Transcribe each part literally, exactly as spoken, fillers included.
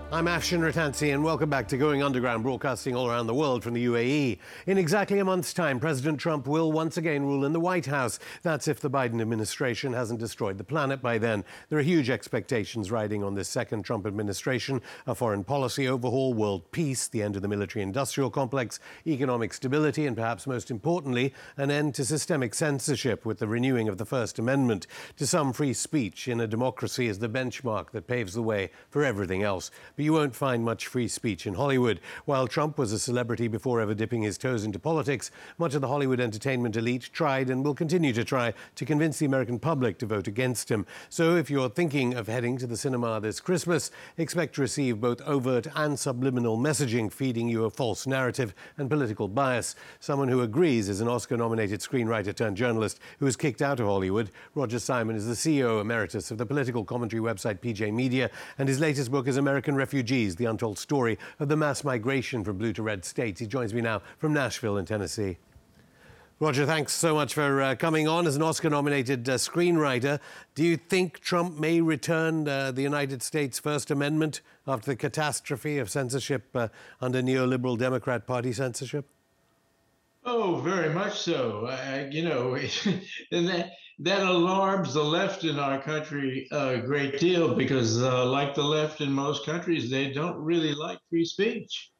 I'm Afshin Rattansi, and welcome back to Going Underground, broadcasting all around the world from the U A E. In exactly a month's time, President Trump will once again rule in the White House. That's if the Biden administration hasn't destroyed the planet by then. There are huge expectations riding on this second Trump administration: a foreign policy overhaul, world peace, the end of the military-industrial complex, economic stability, and perhaps most importantly, an end to systemic censorship with the renewing of the First Amendment. To some, free speech in a democracy is the benchmark that paves the way for everything else. But you won't find much free speech in Hollywood. While Trump was a celebrity before ever dipping his toes into politics, much of the Hollywood entertainment elite tried and will continue to try to convince the American public to vote against him. So if you're thinking of heading to the cinema this Christmas, expect to receive both overt and subliminal messaging feeding you a false narrative and political bias. Someone who agrees is an Oscar-nominated screenwriter turned journalist who was kicked out of Hollywood. Roger Simon is the C E O emeritus of the political commentary website P J Media, and his latest book is American Refugees, the untold story of the mass migration from blue to red states. He joins me now from Nashville in Tennessee. Roger, thanks so much for uh, coming on as an Oscar-nominated uh, screenwriter. Do you think Trump may return uh, the United States First Amendment after the catastrophe of censorship uh, under neoliberal Democrat Party censorship? Oh, very much so. Uh, you know, and that that alarms the left in our country a great deal because, uh, like the left in most countries, they don't really like free speech.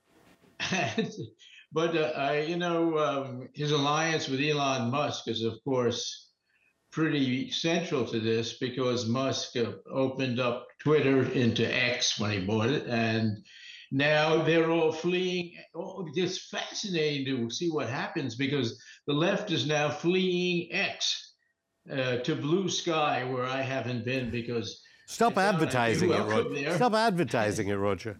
But uh, I, you know, um, his alliance with Elon Musk is, of course, pretty central to this because Musk uh, opened up Twitter into X when he bought it, and now they're all fleeing. Oh, it's fascinating to see what happens because the left is now fleeing X uh, to blue sky, where I haven't been because... Stop advertising it, Roger. Stop advertising it, Roger.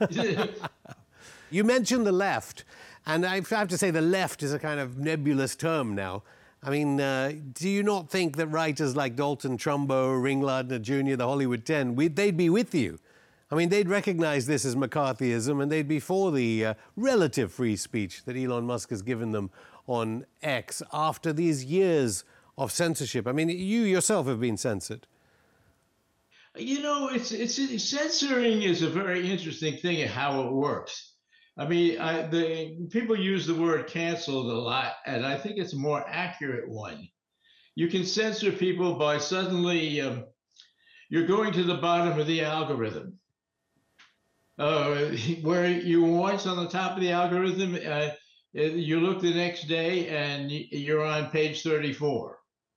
You mentioned the left, and I have to say the left is a kind of nebulous term now. I mean, uh, do you not think that writers like Dalton Trumbo, Ring Lardner Junior, the Hollywood Ten, we, they'd be with you? I mean, they'd recognize this as McCarthyism, and they'd be for the uh, relative free speech that Elon Musk has given them on X after these years of censorship. I mean, you yourself have been censored. You know, it's, it's, it's censoring is a very interesting thing in how it works. I mean, I, the people use the word canceled a lot, and I think it's a more accurate one. You can censor people by suddenly um, you're going to the bottom of the algorithm. Uh, where you were once on the top of the algorithm, uh, you look the next day and you're on page thirty-four.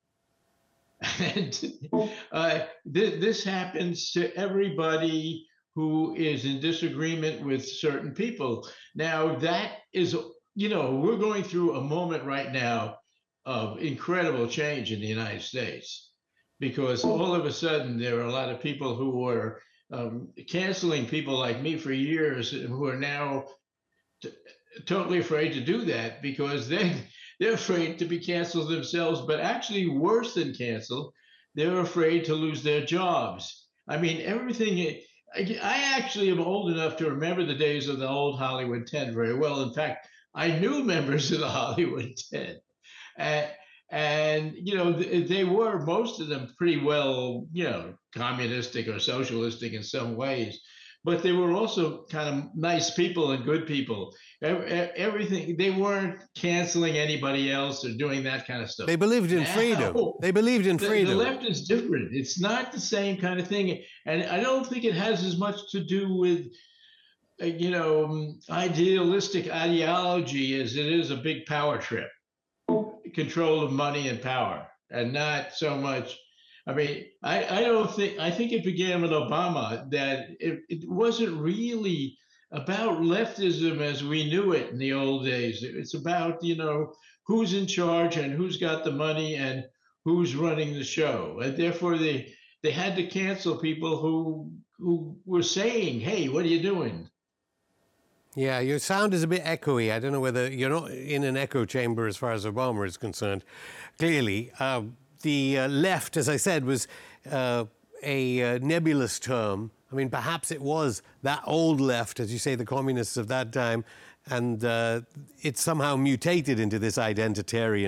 And uh, th this happens to everybody who is in disagreement with certain people. Now, that is, you know, we're going through a moment right now of incredible change in the United States because all of a sudden there are a lot of people who were um, canceling people like me for years who are now t totally afraid to do that because they, they're afraid to be canceled themselves, but actually worse than canceled, they're afraid to lose their jobs. I mean, everything... I actually am old enough to remember the days of the old Hollywood Ten very well. In fact, I knew members of the Hollywood Ten. And, and you know, they were, most of them, pretty well, you know, communistic or socialistic in some ways. But they were also kind of nice people and good people. Everything, they weren't canceling anybody else or doing that kind of stuff. They believed in now, freedom. They believed in the, freedom. The left is different. It's not the same kind of thing. And I don't think it has as much to do with, uh, you know, idealistic ideology as it is a big power trip. Control of money and power, and not so much. I mean, I, I don't think, I think it began with Obama, that it, it wasn't really about leftism as we knew it in the old days. It's about, you know, who's in charge and who's got the money and who's running the show. And therefore they, they had to cancel people who, who were saying, hey, what are you doing? Yeah, your sound is a bit echoey. I don't know whether you're not in an echo chamber as far as Obama is concerned. Clearly, uh, the uh, left, as I said, was uh, a uh, nebulous term. I mean, perhaps it was that old left, as you say, the communists of that time, and uh, it somehow mutated into this identitarian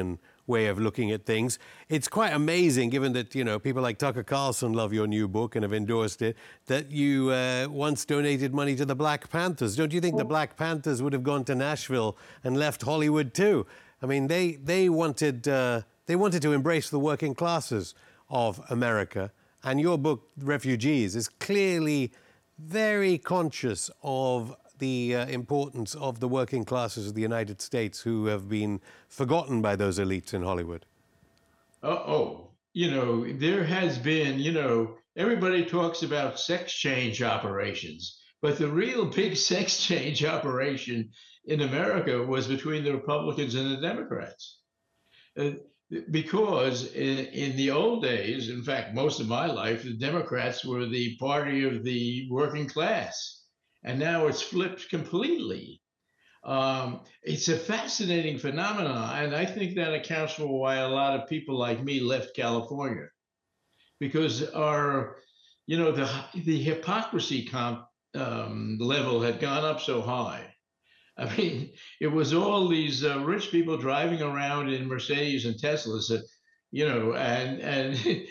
way of looking at things. It's quite amazing, given that, you know, people like Tucker Carlson love your new book and have endorsed it, that you uh, once donated money to the Black Panthers. Don't you think the Black Panthers would have gone to Nashville and left Hollywood too? I mean, they, they, wanted, uh, they wanted to embrace the working classes of America. And your book, Refugees, is clearly very conscious of the uh, importance of the working classes of the United States who have been forgotten by those elites in Hollywood. Uh-oh. You know, there has been, you know, everybody talks about sex change operations, but the real big sex change operation in America was between the Republicans and the Democrats. Uh, because in, in the old days, in fact, most of my life, the Democrats were the party of the working class. And now it's flipped completely. Um, it's a fascinating phenomenon, and I think that accounts for why a lot of people like me left California, because our, you know, the the hypocrisy comp, um, level had gone up so high. I mean, it was all these uh, rich people driving around in Mercedes and Teslas, that, you know, and and.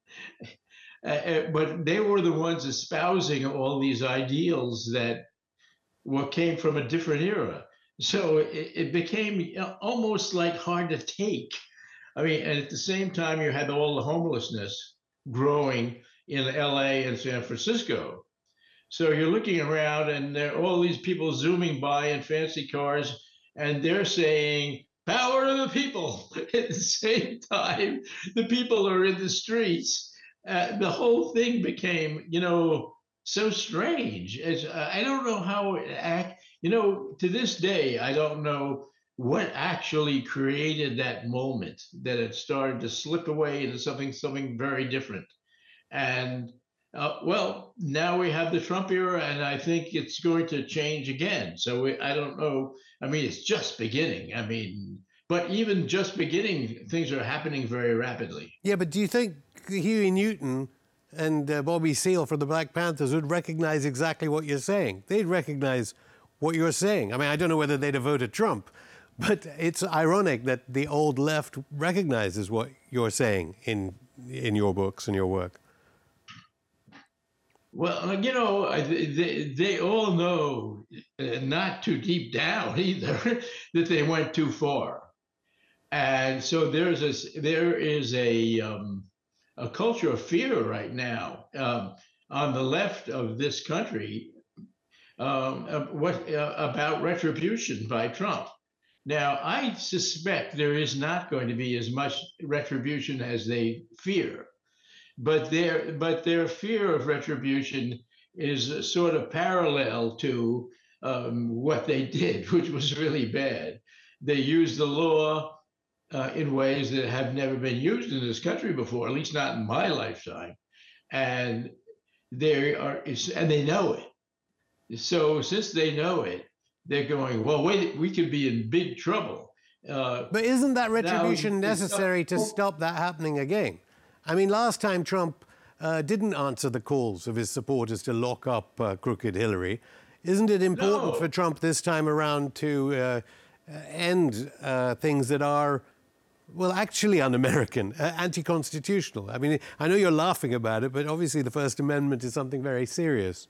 Uh, but they were the ones espousing all these ideals that what came from a different era. So it, it became almost like hard to take. I mean, and at the same time, you had all the homelessness growing in L A and San Francisco. So you're looking around and there are all these people zooming by in fancy cars, and they're saying, power to the people. At the same time, the people are in the streets. Uh, the whole thing became, you know, so strange. It's, uh, I don't know how it act. You know, to this day, I don't know what actually created that moment that it started to slip away into something, something very different. And uh, well, now we have the Trump era, and I think it's going to change again. So we, I don't know. I mean, it's just beginning. I mean, but even just beginning, things are happening very rapidly. Yeah, but do you think Huey Newton and uh, Bobby Seale from the Black Panthers would recognize exactly what you're saying? They'd recognize what you're saying. I mean, I don't know whether they'd have voted Trump, but it's ironic that the old left recognizes what you're saying in in your books and your work. Well, you know, they, they all know, uh, not too deep down either, that they went too far. And so there's a, there is a, um, a culture of fear right now um, on the left of this country um, uh, what, uh, about retribution by Trump. Now, I suspect there is not going to be as much retribution as they fear, but their but their fear of retribution is sort of parallel to um, what they did, which was really bad. They used the law Uh, in ways that have never been used in this country before, at least not in my lifetime, and they are, and they know it. So since they know it, they're going, well, wait, we could be in big trouble. Uh, but isn't that retribution now, necessary to stop that happening again? I mean, last time Trump uh, didn't answer the calls of his supporters to lock up uh, crooked Hillary. Isn't it important no. for Trump this time around to uh, end uh, things that are, well, actually un-American, uh, anti-constitutional? I mean, I know you're laughing about it, but obviously the First Amendment is something very serious.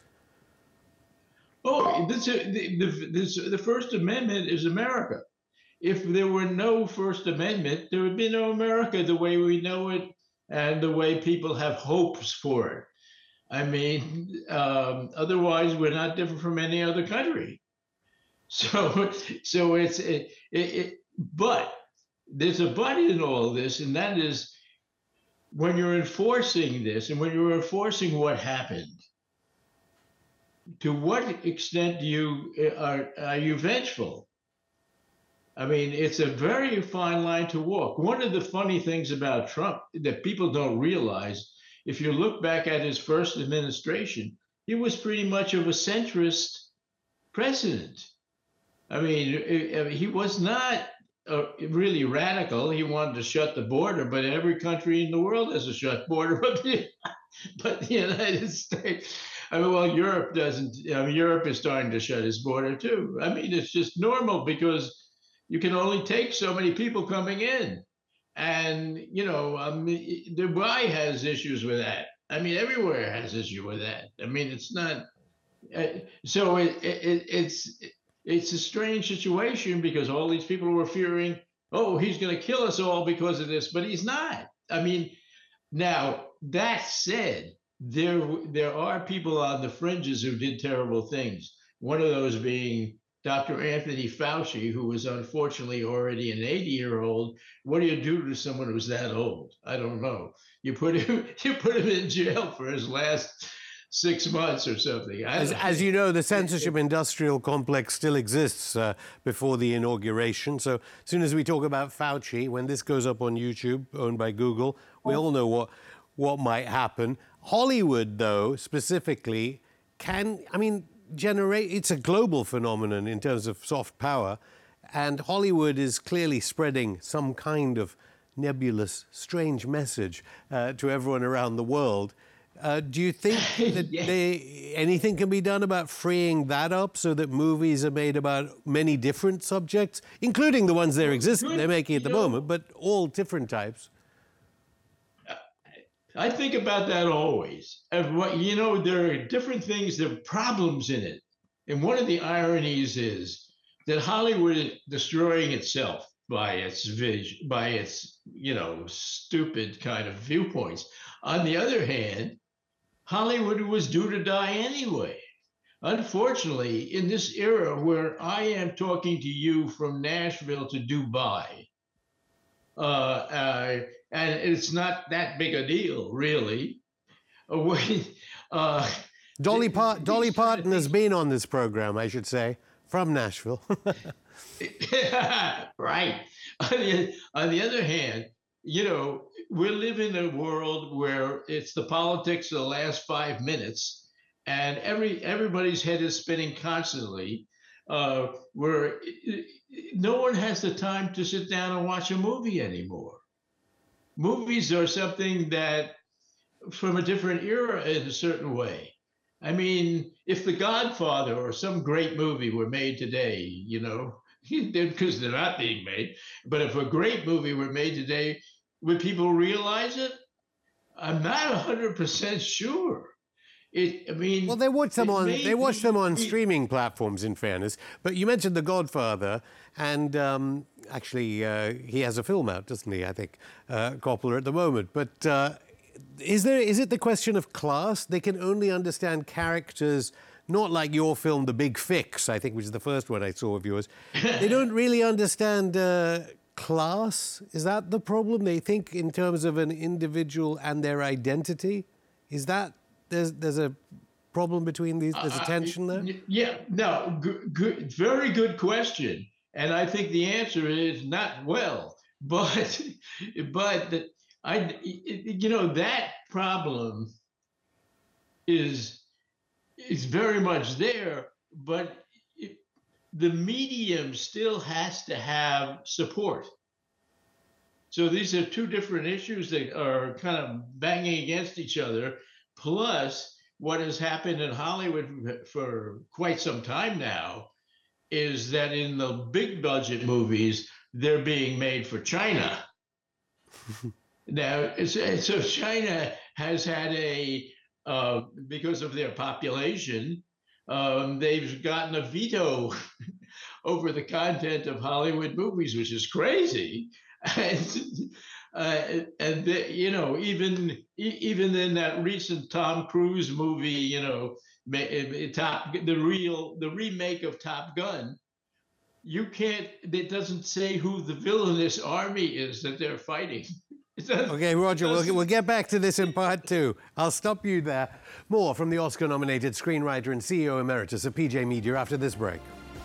Oh, this, the, this, the First Amendment is America. If there were no First Amendment, there would be no America the way we know it and the way people have hopes for it. I mean, um, otherwise we're not different from any other country. So, so it's, it, it, it, but there's a but in all this, and that is when you're enforcing this and when you're enforcing what happened, to what extent do you are, are you vengeful? I mean, it's a very fine line to walk. One of the funny things about Trump that people don't realize, if you look back at his first administration, he was pretty much of a centrist president. I mean, he was not uh, really radical. He wanted to shut the border, but every country in the world has a shut border, but the, but the United States. I mean, well, Europe doesn't. I mean, Europe is starting to shut its border too. I mean, it's just normal because you can only take so many people coming in. And, you know, I mean, Dubai has issues with that. I mean, everywhere has issue with that. I mean, it's not. Uh, so it, it, it's it's a strange situation because all these people were fearing, oh, he's going to kill us all because of this, but he's not. I mean, now that said, there there are people on the fringes who did terrible things. One of those being Doctor Anthony Fauci, who was unfortunately already an eighty-year-old. What do you do to someone who's that old? I don't know. You put him you put him in jail for his last six months or something. As, as you know, the censorship industrial complex still exists uh, before the inauguration. So as soon as we talk about Fauci, when this goes up on YouTube, owned by Google, we all know what what might happen. Hollywood, though, specifically, can, I mean, generate, it's a global phenomenon in terms of soft power, and Hollywood is clearly spreading some kind of nebulous, strange message uh, to everyone around the world. Uh, do you think that yeah. they, anything can be done about freeing that up so that movies are made about many different subjects, including the ones they're existing, they're making at the moment, but all different types? I think about that always. And what, you know, there are different things, there are problems in it. And one of the ironies is that Hollywood is destroying itself by its vision, by its, you know, stupid kind of viewpoints. On the other hand, Hollywood was due to die anyway. Unfortunately, in this era where I am talking to you from Nashville to Dubai, uh, uh, and it's not that big a deal, really. Uh, uh, Dolly, pa- Dolly Parton has been on this program, I should say, from Nashville. Right. On the, on the other hand, you know, we live in a world where it's the politics of the last five minutes, and every everybody's head is spinning constantly. Uh, where no one has the time to sit down and watch a movie anymore. Movies are something that, from a different era in a certain way. I mean, if The Godfather or some great movie were made today, you know, because they're not being made, but if a great movie were made today, would people realize it? I'm not one hundred percent sure. It, I mean, well, they watch them on they watch them on be, streaming platforms. In fairness, but you mentioned The Godfather, and um, actually uh, he has a film out, doesn't he? I think uh, Coppola at the moment. But uh, is there is it the question of class? They can only understand characters, not like your film, The Big Fix, I think, which is the first one I saw of yours. They don't really understand uh, class. Is that the problem? They think in terms of an individual and their identity. Is that There's there's a problem between these. There's a tension there. Uh, yeah, no, good, good, very good question, and I think the answer is not well. But but the, I you know that problem is is very much there, but it, the medium still has to have support. So these are two different issues that are kind of banging against each other. Plus, what has happened in Hollywood for quite some time now is that in the big budget movies, they're being made for China. Now, so China has had a, uh, because of their population, um, they've gotten a veto over the content of Hollywood movies, which is crazy. And, Uh, and the, you know, even even in that recent Tom Cruise movie, you know, Top the real the remake of Top Gun, you can't. It doesn't say who the villainous army is that they're fighting. Okay, Roger, we'll, we'll get back to this in part two. I'll stop you there. More from the Oscar-nominated screenwriter and C E O emeritus of P J Media after this break.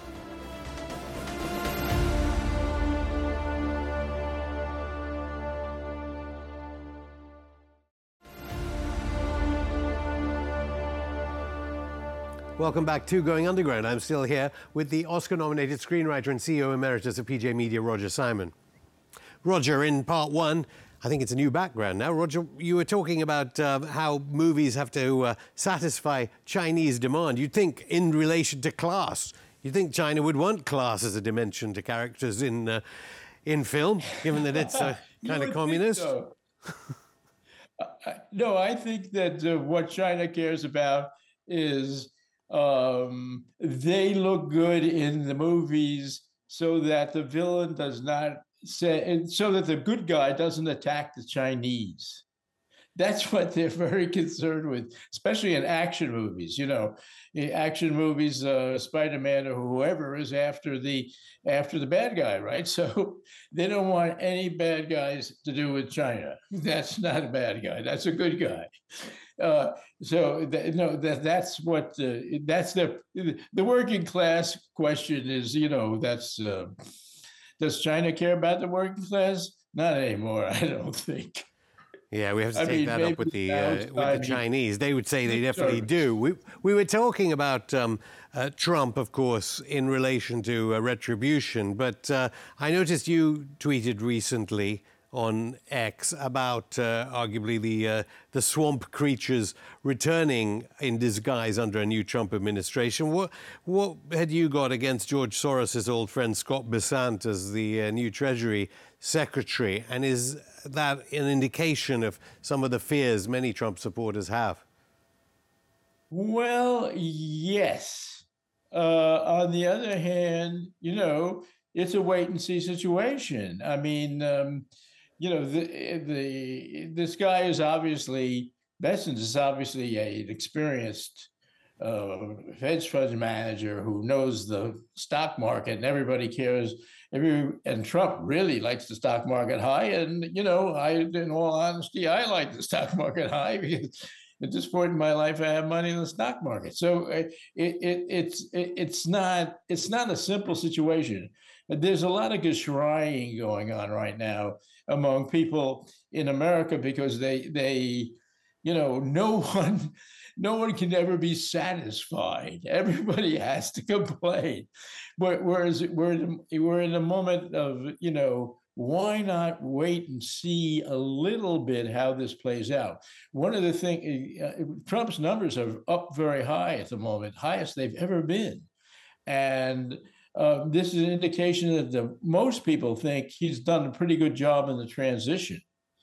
Welcome back to Going Underground. I'm still here with the Oscar-nominated screenwriter and C E O emeritus of P J Media, Roger Simon. Roger, in part one, I think it's a new background now. Roger, you were talking about uh, how movies have to uh, satisfy Chinese demand. You'd think in relation to class, you'd think China would want class as a dimension to characters in uh, in film, given that it's a You kind of would think communist? so. Uh, uh, no, I think that uh, what China cares about is um, they look good in the movies so that the villain does not say, and so that the good guy doesn't attack the Chinese. That's what they're very concerned with, especially in action movies. You know, in action movies, uh, Spider-Man or whoever is after the after the bad guy, right? So they don't want any bad guys to do with China. That's not a bad guy. That's a good guy. Uh, so th- no, that that's what uh, that's the the working class question is. You know, that's uh, does China care about the working class? Not anymore, I don't think. Yeah, we have to I take mean, that up with maybe the now uh, it's with the time he Chinese. They would say they lip definitely service. do. We we were talking about um, uh, Trump, of course, in relation to uh, retribution. But uh, I noticed you tweeted recently on X about uh, arguably the uh, the swamp creatures returning in disguise under a new Trump administration. What what had you got against George Soros's old friend Scott Bessant as the uh, new Treasury Secretary? And is that an indication of some of the fears many Trump supporters have? Well, yes. Uh, on the other hand, you know, it's a wait and see situation. I mean, um, you know, the the this guy is obviously Bessent is obviously a, an experienced uh, hedge fund manager who knows the stock market, and everybody cares. Every and Trump really likes the stock market high, and you know, I, in all honesty, I like the stock market high because at this point in my life, I have money in the stock market. So uh, it, it, it's it, it's not it's not a simple situation. But there's a lot of geschraying going on right now among people in America because they they you know no one no one can ever be satisfied. Everybody has to complain. Whereas we're in, we're in a moment of you know why not wait and see a little bit how this plays out? One of the things, uh, Trump's numbers are up very high at the moment, highest they've ever been. And uh, this is an indication that the, most people think he's done a pretty good job in the transition.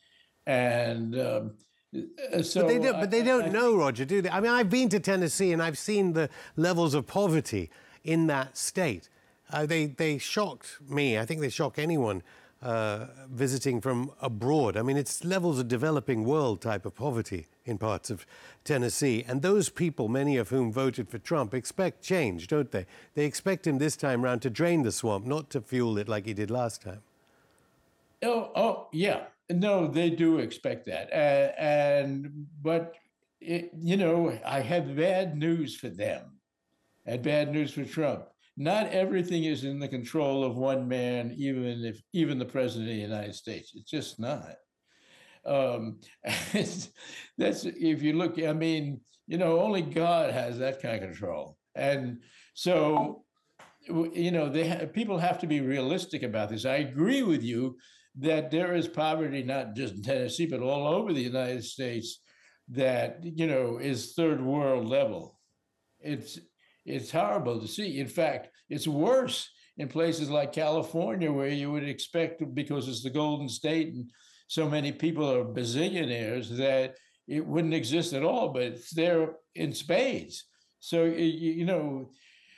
And um, so, But they don't. But they don't I, I, know, Roger, do they? I mean, I've been to Tennessee and I've seen the levels of poverty in that state. Uh, they they shocked me. I think they shock anyone uh, visiting from abroad. I mean, it's levels of developing world type of poverty in parts of Tennessee. And those people, many of whom voted for Trump, expect change, don't they? They expect him this time round to drain the swamp, not to fuel it like he did last time. Oh, oh, yeah. No, they do expect that. Uh, and, but, it, you know, I have bad news for them and bad news for Trump. Not everything is in the control of one man, even if, even the president of the United States. It's just not. Um, that's, if you look, I mean, you know, only God has that kind of control. And so, you know, they ha- people have to be realistic about this. I agree with you that there is poverty, not just in Tennessee, but all over the United States that, you know, is third world level. It's, it's horrible to see. In fact, it's worse in places like California, where you would expect, because it's the Golden State and so many people are bazillionaires, that it wouldn't exist at all, but it's there in spades. So, you know,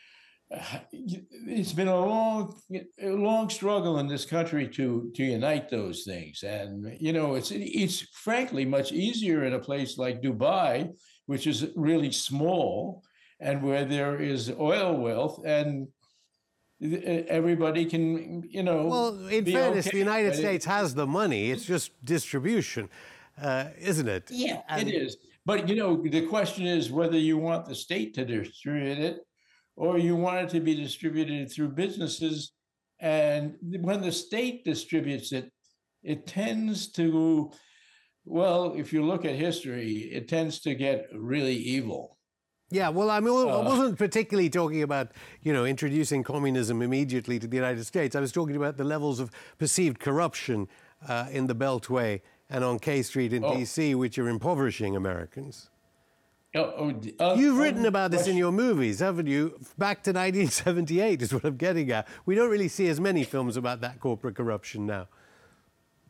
it's been a long, a long struggle in this country to to unite those things, and you know, it's it's frankly much easier in a place like Dubai, which is really small, and where there is oil wealth, and everybody can, you know. Well, in be fairness, okay. the United But States it, has the money. It's just distribution, uh, isn't it? yeah, And it is. But you know, the question is whether you want the state to distribute it, or you want it to be distributed through businesses. And when the state distributes it, it tends to, well, if you look at history, it tends to get really evil. yeah, well, I mean, I Uh, wasn't particularly talking about, you know, introducing communism immediately to the United States. I was talking about the levels of perceived corruption uh, in the Beltway and on K Street in oh, D C, which are impoverishing Americans. oh, oh, uh, You've written um, about this in question- your movies, haven't you? Back to nineteen seventy-eight is what I'm getting at. We don't really see as many films about that corporate corruption now.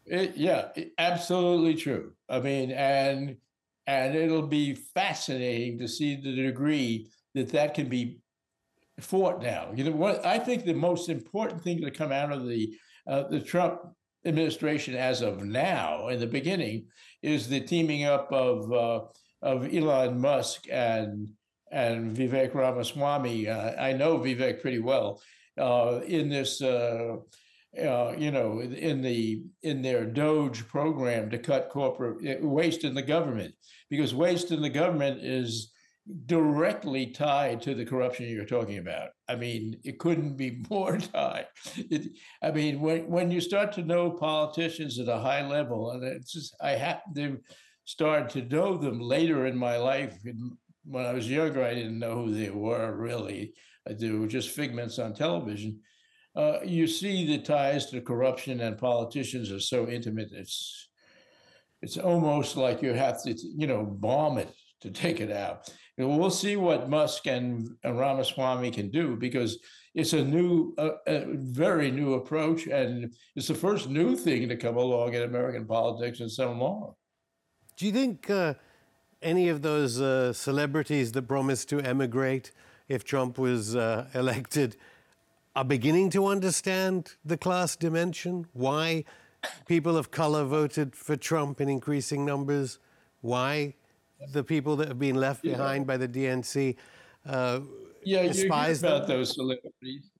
It, yeah, it- absolutely true. I mean, and and it'll be fascinating to see the degree that that can be fought now. You know what? I think the most important thing to come out of the uh, the Trump administration as of now, in the beginning, is the teaming up of uh, of Elon Musk and and Vivek Ramaswamy. Uh, I know Vivek pretty well uh, in this. Uh, uh, you know, in the in their Doge program to cut corporate eh, waste in the government, because waste in the government is directly tied to the corruption you're talking about. I mean, it couldn't be more tied. It, I mean, when when you start to know politicians at a high level, and it's just I happened to start to know them later in my life. When I was younger, I didn't know who they were really. They were just figments on television. Uh, you see the ties to corruption and politicians are so intimate. It's it's almost like you have to, you know, bomb it to take it out. And we'll see what Musk and, and Ramaswamy can do, because it's a new, a, a very new approach, and it's the first new thing to come along in American politics in so long. Do you think uh, any of those uh, celebrities that promised to emigrate if Trump was uh, elected are beginning to understand the class dimension? Why people of color voted for Trump in increasing numbers? Why the people that have been left Yeah. behind by the D N C uh, Yeah, you hear despise about them? those celebrities.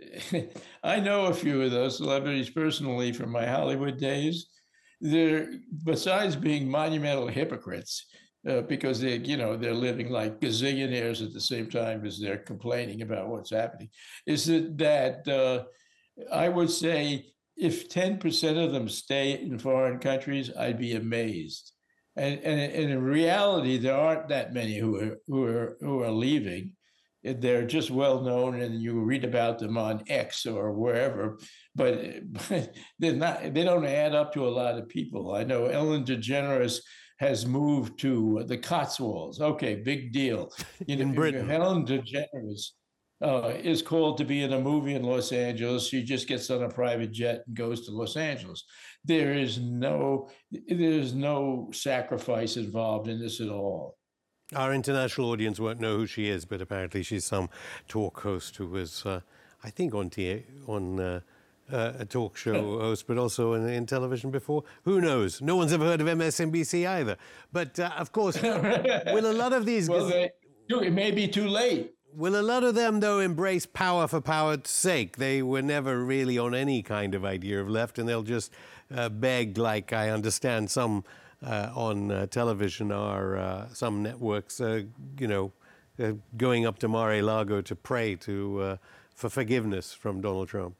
I know a few of those celebrities personally from my Hollywood days. They're, besides being monumental hypocrites, uh, because they, you know, they're living like gazillionaires at the same time as they're complaining about what's happening, is that that uh, I would say if ten percent of them stay in foreign countries, I'd be amazed. And, and, and in reality, there aren't that many who are who are who are leaving. They're just well known, and you read about them on X or wherever. But, but they're not. They don't add up to a lot of people. I know Ellen DeGeneres has moved to the Cotswolds. Okay, big deal. You In know, Britain. Ellen DeGeneres uh, is called to be in a movie in Los Angeles. She just gets on a private jet and goes to Los Angeles. There is no, there's no sacrifice involved in this at all. Our international audience won't know who she is, but apparently she's some talk host who was, uh, I think, on T on uh, uh, a talk show host, but also in, in television before. Who knows? No one's ever heard of M S N B C either. But uh, of course, will a lot of these well, they, it may be too late. Will a lot of them, though, embrace power for power's sake? They were never really on any kind of idea of left, and they'll just uh, beg, like I understand some uh, on uh, television are, uh, some networks, uh, you know, uh, going up to Mar-a-Lago to pray to uh, for forgiveness from Donald Trump.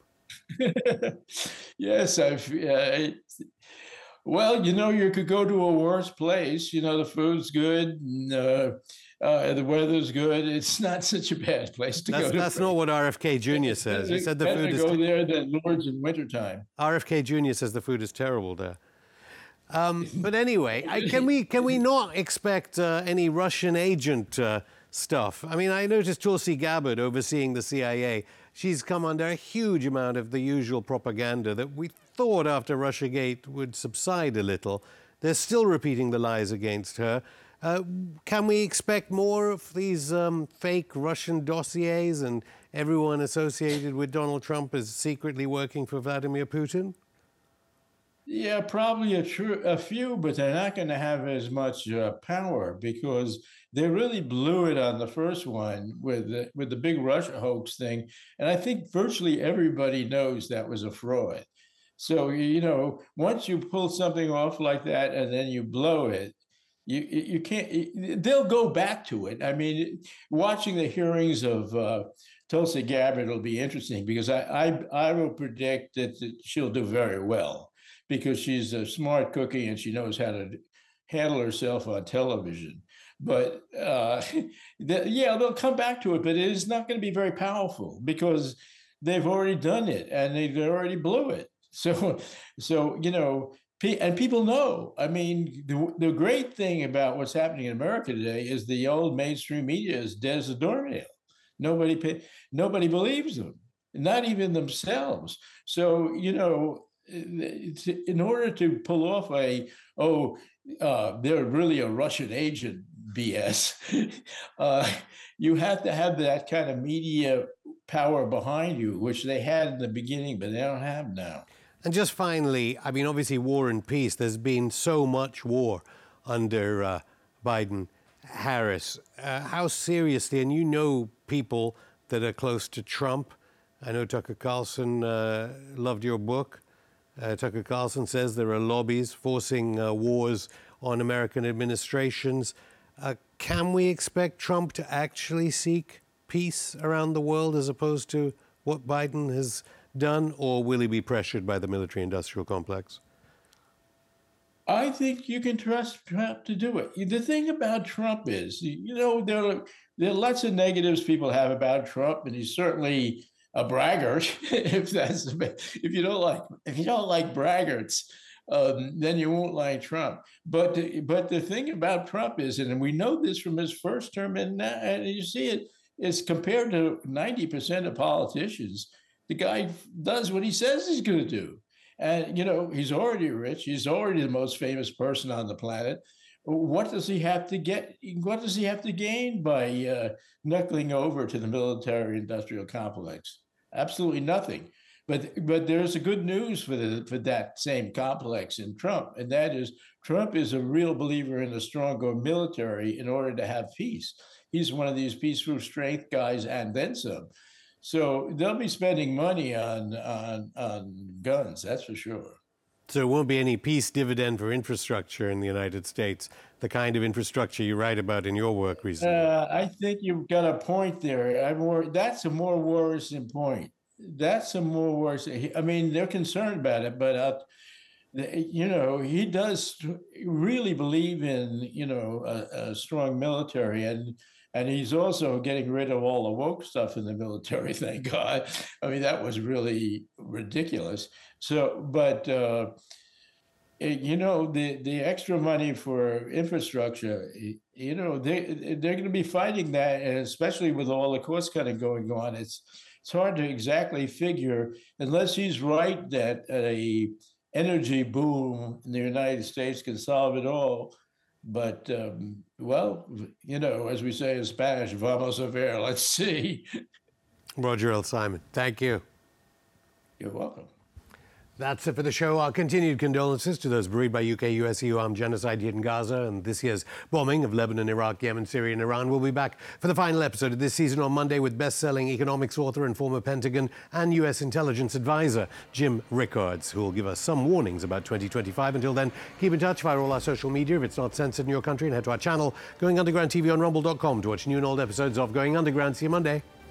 Yes, I've. Uh, well, you know, you could go to a worse place. You know, the food's good, and, uh, uh, the weather's good. It's not such a bad place to that's, go to. That's not what R F K Junior says. He said the food is. Go there than Lourdes in wintertime. R F K Junior says the food is terrible there. Um, but anyway, I, can we can we not expect uh, any Russian agent uh, stuff? I mean, I noticed Tulsi Gabbard overseeing the C I A. She's come under a huge amount of the usual propaganda that we thought after Russiagate would subside a little. They're still repeating the lies against her. Uh, can we expect more of these um, fake Russian dossiers and everyone associated with Donald Trump is secretly working for Vladimir Putin? Yeah, probably a, true, a few, but they're not going to have as much uh, power because they really blew it on the first one with the, with the big Russia hoax thing. And I think virtually everybody knows that was a fraud. So, you know, once you pull something off like that and then you blow it, you you can't, they'll go back to it. I mean, watching the hearings of uh, Tulsi Gabbard will be interesting because I, I, I will predict that, that she'll do very well, because she's a smart cookie and she knows how to handle herself on television. But uh, the, yeah, they'll come back to it, but it is not going to be very powerful because they've already done it and they already blew it. So, so you know, and people know. I mean, the, the great thing about what's happening in America today is the old mainstream media is dead as a doornail. Nobody, pay, nobody believes them, not even themselves. So, you know, it's, in order to pull off a, oh, uh, they're really a Russian agent B S, uh, you have to have that kind of media power behind you, which they had in the beginning, but they don't have now. And just finally, I mean, obviously, war and peace. There's been so much war under uh, Biden, Harris. Uh, how seriously, and you know people that are close to Trump. I know Tucker Carlson uh, loved your book. Uh, Tucker Carlson says there are lobbies forcing uh, wars on American administrations. Uh, can we expect Trump to actually seek peace around the world as opposed to what Biden has done, or will he be pressured by the military-industrial complex? I think you can trust Trump to do it. The thing about Trump is, you know, there are, there are lots of negatives people have about Trump, and he's certainly a braggart. if that's if you don't like if you don't like braggarts, um, then you won't like Trump. But but the thing about Trump is, and we know this from his first term, and, and you see it, is compared to ninety percent of politicians, the guy does what he says he's going to do. And, you know, he's already rich. He's already the most famous person on the planet. What does he have to get? What does he have to gain by uh, knuckling over to the military-industrial complex? Absolutely nothing. But but there's a good news for the for that same complex in Trump, and that is Trump is a real believer in a stronger military in order to have peace. He's one of these peaceful strength guys, and then some. So they'll be spending money on on on guns, that's for sure. So there won't be any peace dividend for infrastructure in the United States, the kind of infrastructure you write about in your work recently. Uh, I think you've got a point there. I'm more, that's a more worrisome point. That's a more worrisome. I mean, they're concerned about it, but uh, you know, he does really believe in, you know, a, a strong military, and and he's also getting rid of all the woke stuff in the military. Thank God. I mean, that was really ridiculous. So, but uh, you know, the the extra money for infrastructure, you know, they they're going to be fighting that, and especially with all the cost cutting going on, it's it's hard to exactly figure, unless he's right that a energy boom in the United States can solve it all. But, um, well, you know, as we say in Spanish, vamos a ver, let's see. Roger L. Simon, thank you. You're welcome. That's it for the show. Our continued condolences to those bereaved by U K U S E U armed genocide in Gaza and this year's bombing of Lebanon, Iraq, Yemen, Syria, and Iran. We'll be back for the final episode of this season on Monday with best-selling economics author and former Pentagon and U S intelligence advisor Jim Rickards, who will give us some warnings about twenty twenty-five. Until then, keep in touch via all our social media if it's not censored in your country, and head to our channel, Going Underground T V on rumble dot com to watch new and old episodes of Going Underground. See you Monday.